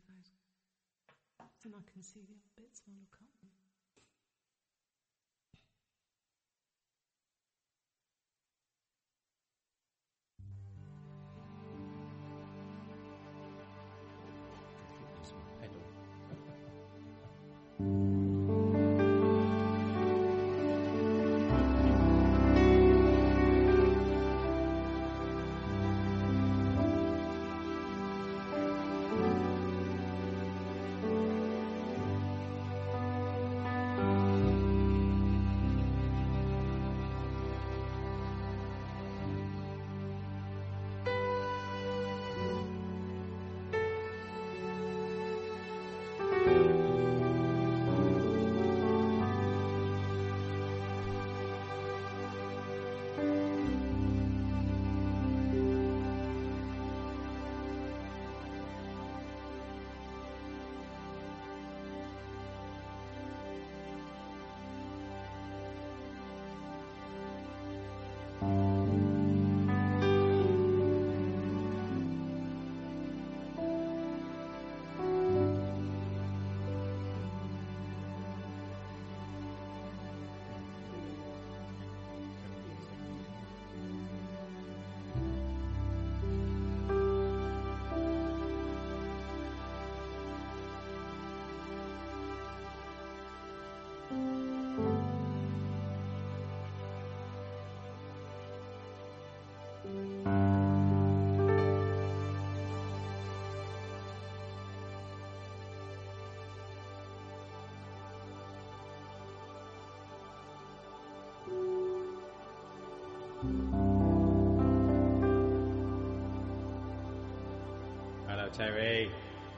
guys. Then I can see the other bits and I'll look up them. Hello, Terry.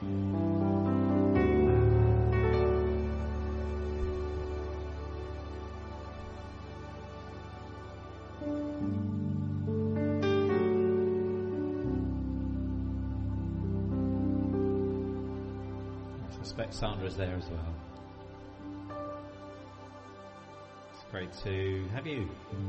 I suspect Sandra's there as well. It's great to have you.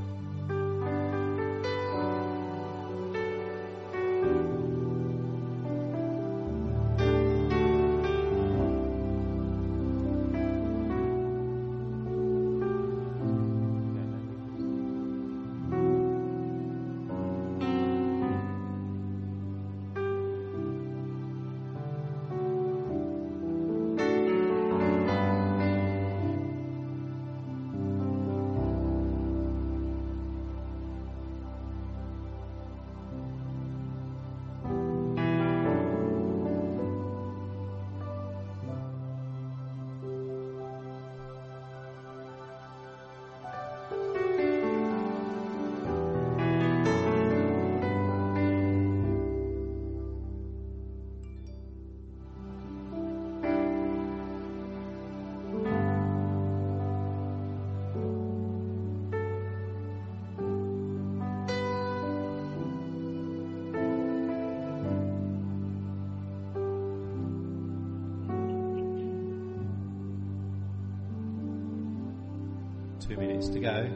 Two minutes to go.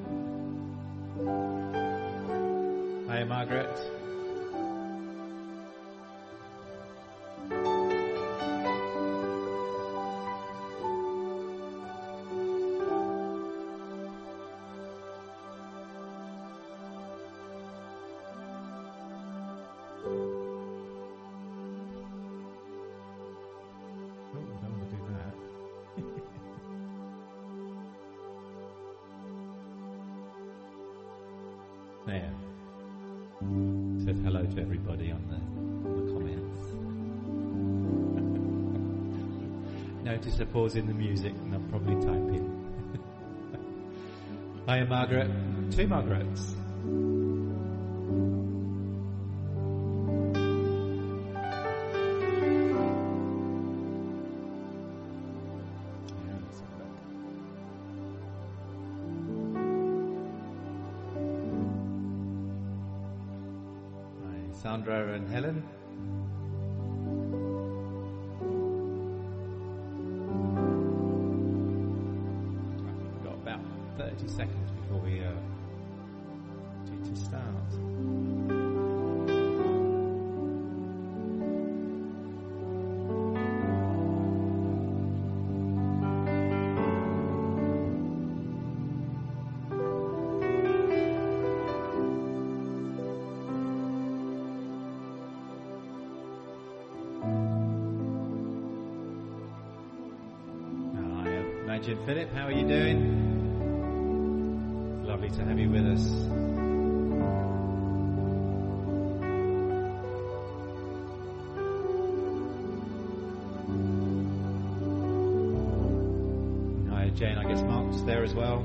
Hi, Margaret. There. Said hello to everybody on the comments. Notice a pause in the music and I'm probably typing. Hiya, Margaret. Two Margarets. Sandra and Helen. We've got about 30 seconds before we due to start. Imogen. Philip, how are you doing? Lovely to have you with us. Hi, Jane. I guess Mark's there as well.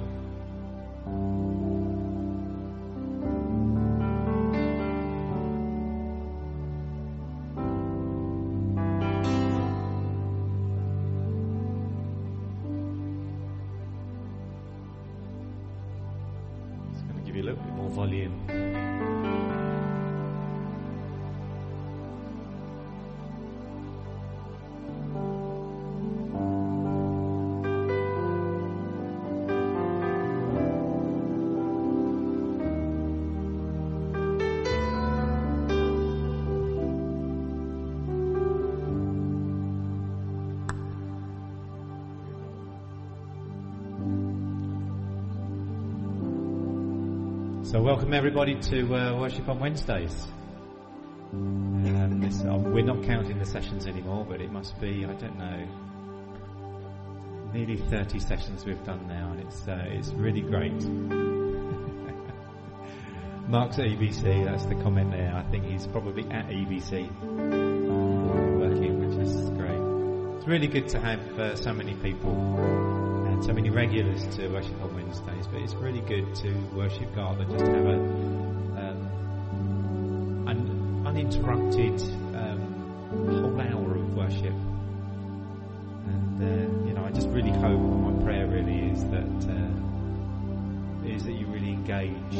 Volume. So welcome everybody to Worship on Wednesdays. We're not counting the sessions anymore, but it must be, I don't know, nearly 30 sessions we've done now, and it's really great. Mark's at EBC, that's the comment there. I think he's probably at EBC working, which is great. It's really good to have so many people and so many regulars to worship on Wednesdays, but it's really good to worship God and just have an uninterrupted whole hour of worship. And I just really hope, my prayer really is that you really engage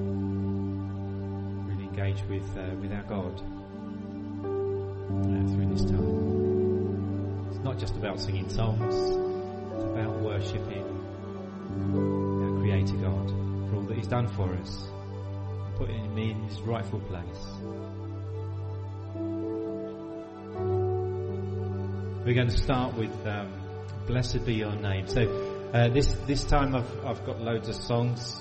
with our God through this time. It's not just about singing songs. It's about worshipping our Creator God for all that He's done for us, putting Him in His rightful place. We're going to start with "Blessed Be Your Name." So this time I've got loads of songs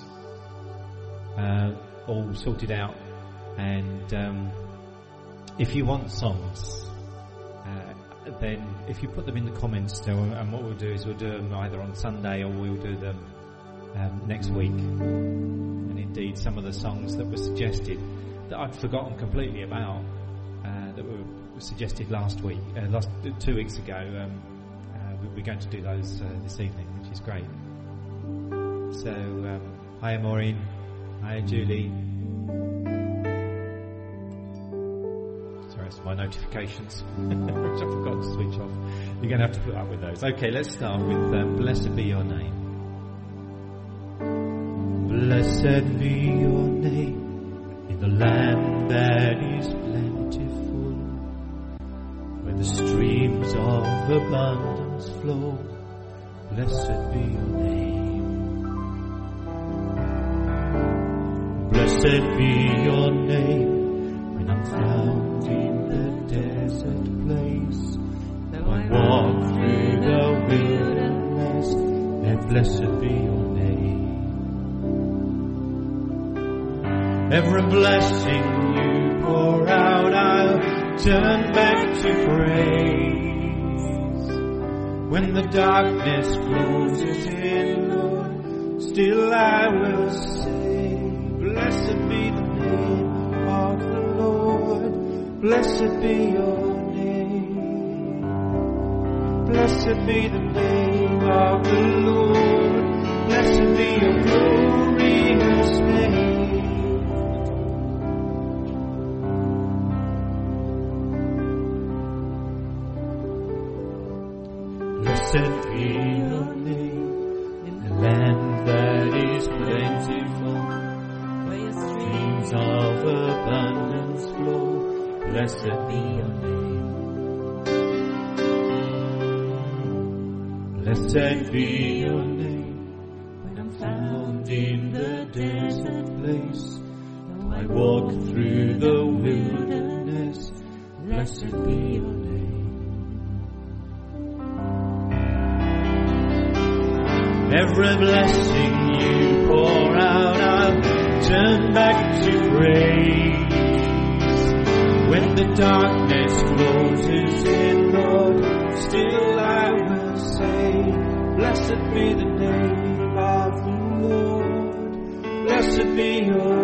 all sorted out, and if you want songs, then if you put them in the comments still, and what we'll do is we'll do them either on Sunday or we'll do them next week. And indeed, some of the songs that were suggested that I'd forgotten completely about, that were suggested last 2 weeks ago, we're going to do those this evening, which is great. So, hi Maureen, hi Julie. My notifications, which I forgot to switch off. You're going to have to put up with those. Okay, let's start with "Blessed Be Your Name." Blessed be your name in the land that is plentiful, where the streams of abundance flow. Blessed be your name. Blessed be your name when I'm found in the desert place. Though I walk through the wilderness, then blessed be your name. Every blessing you pour out, I'll turn back to praise. When the darkness closes in, Lord, still I will say, blessed be the name of the Lord. Blessed be your name. Blessed be the name of the Lord. Blessed be your glorious name. Blessed be your name in the land that is plentiful, where your streams of abundance flow. Blessed be your name. Blessed be your name when I'm found in the desert place. Though I walk through the wilderness, blessed be your name. Every blessing you pour out, I'll turn back to praise. When the darkness closes in, Lord, still I will say, Blessed be the name of the Lord. Blessed be your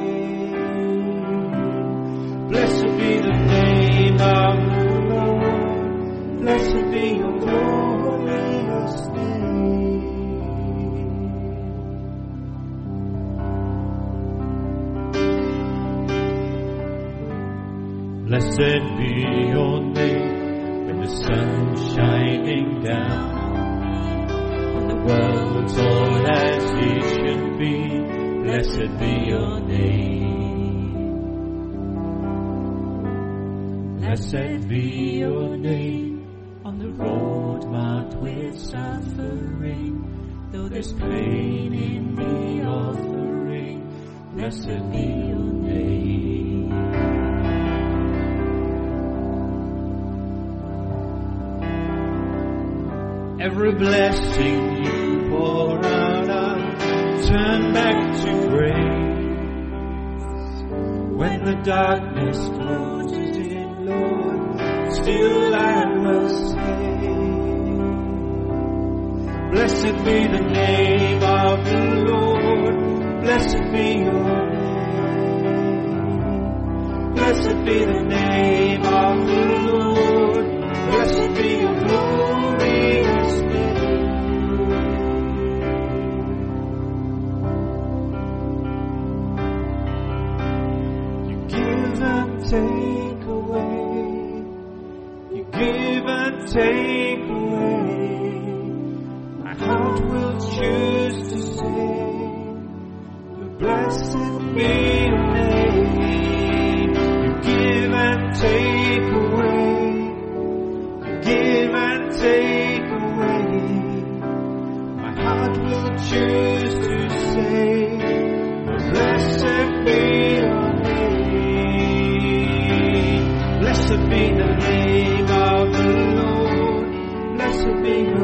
name. Blessed be the name of the Lord. Blessed be your glorious name. Blessed be your name when the sun's shining down. World's all as it should be. Blessed be your name. Blessed be your name on the road marked with suffering. Though there's pain in the offering, blessed be your name. Every blessing you pour out, I'll turn back to grace. When the darkness closes in, Lord, still I will say, blessed be the name of the Lord. Blessed be your name. Blessed be the name of the Lord. Blessed be your glorious name. You give and take away. You give and take away. My heart will choose to say, blessed be your name. You give and take away. Give and take away. My heart will choose to say, blessed be your name. Blessed be the name of the Lord. Blessed be your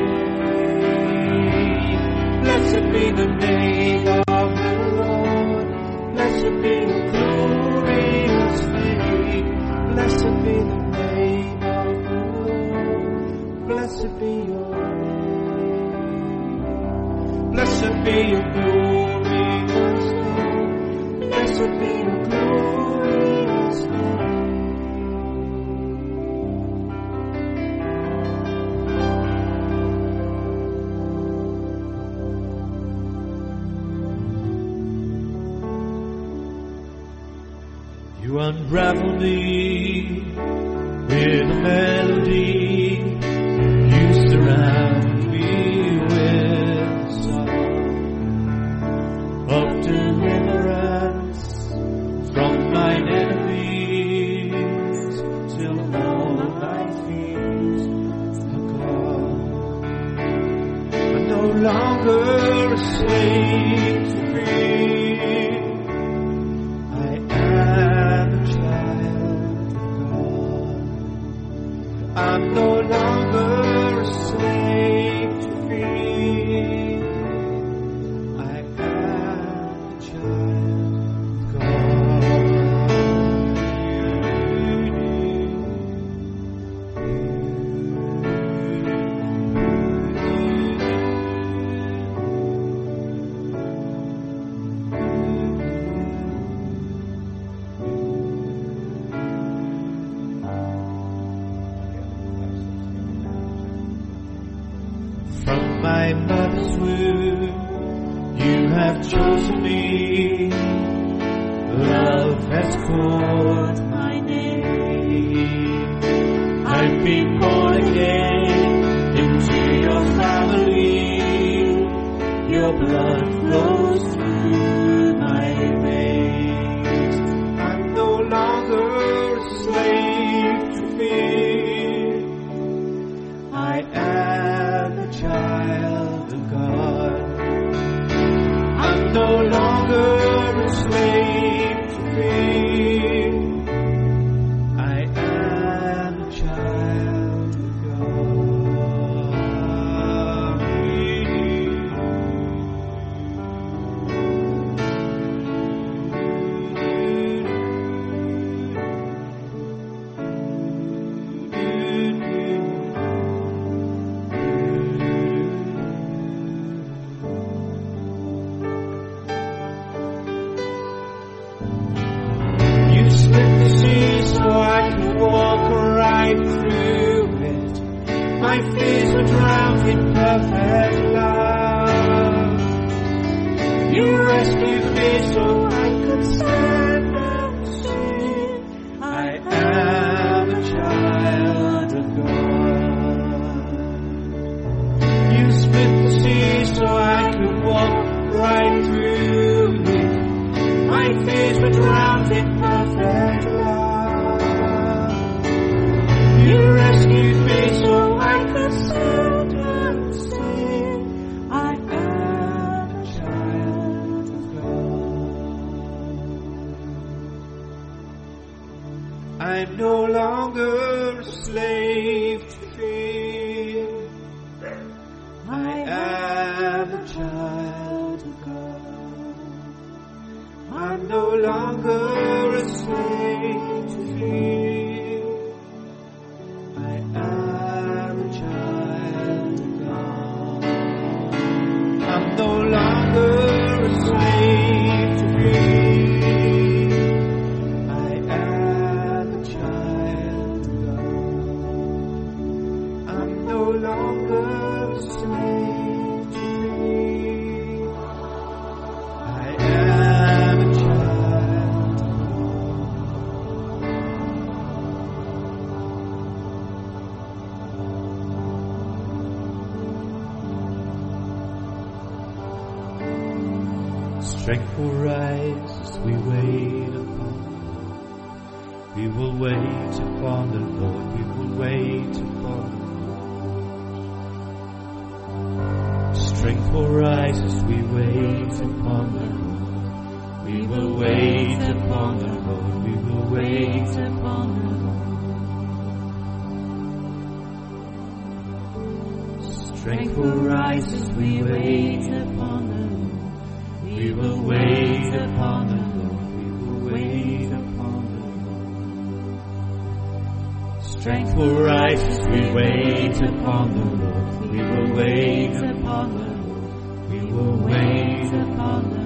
name. Blessed be the name of the Lord. Blessed be your glorious name. Blessed be the name of the Lord. Blessed be your name. Blessed be your glorious name. Blessed be your glorious name. You unravel me with a melody. You surround me with song of deliverance from mine enemies, till all of my fears are gone. I'm no longer a slave to fear. I am a child of God. I'm no longer a slave to fear. I am a child of God. From my mother's womb, you have chosen me. Love has called my name. I've been born again into your family. Your blood flows through my veins. I'm no longer a slave to fear. I am a child of God. I'm no longer a slave to fear. I am a child of God. in perfect love. You rescued me so I could stand and sing. I am a child of God. You split the sea so I could walk right through it. My fears were drowned in perfect love. You rescued me so I could stand and sing. I am a child of God. I'm no longer a slave to fear. I am a child of God. I'm no longer a slave to fear. I am a child of God. I'm no longer a slave to fear. I am a child of God. I'm no longer a slave to fear. I am a child of God. Strength will rise as we wait upon the Lord. We will wait upon the Lord. We will wait upon the Lord. Strength will rise as we wait upon the Lord. We will wait upon the Lord. We will wait upon the Lord. Strength will rise as we wait upon the Lord. We will wait upon the Lord. We will wait upon the Lord. Strength will rise as we wait upon the Lord. We will wait upon the Lord. We will wait upon the Lord.